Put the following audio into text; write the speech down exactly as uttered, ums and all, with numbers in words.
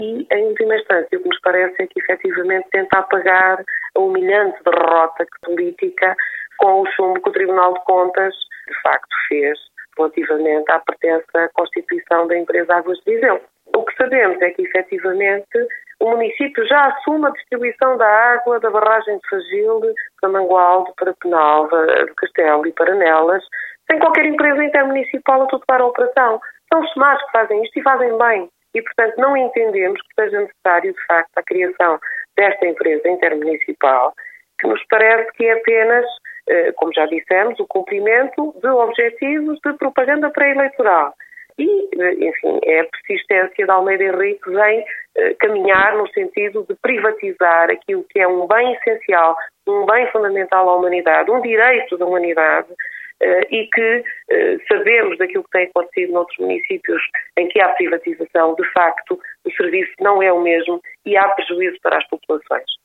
E, em última instância, o que nos parece é que, efetivamente, tenta apagar a humilhante derrota política com o chumbo que o Tribunal de Contas, de facto, fez relativamente à pertença à constituição da empresa Águas de Viseu. O que sabemos é que, efetivamente, o município já assume a distribuição da água da barragem de Fagil, para Mangualde, para Penalva, do Castelo e para Nelas, sem qualquer empresa intermunicipal a tutelar a operação. São os SEMARs que fazem isto e fazem bem. E, portanto, não entendemos que seja necessário, de facto, a criação desta empresa intermunicipal, que nos parece que é apenas, como já dissemos, o cumprimento de objetivos de propaganda pré-eleitoral. E, enfim, é a persistência de Almeida Henrique em caminhar no sentido de privatizar aquilo que é um bem essencial, um bem fundamental à humanidade, um direito da humanidade, e que sabemos daquilo que tem acontecido noutros municípios em que há privatização, de facto, o serviço não é o mesmo e há prejuízo para as populações.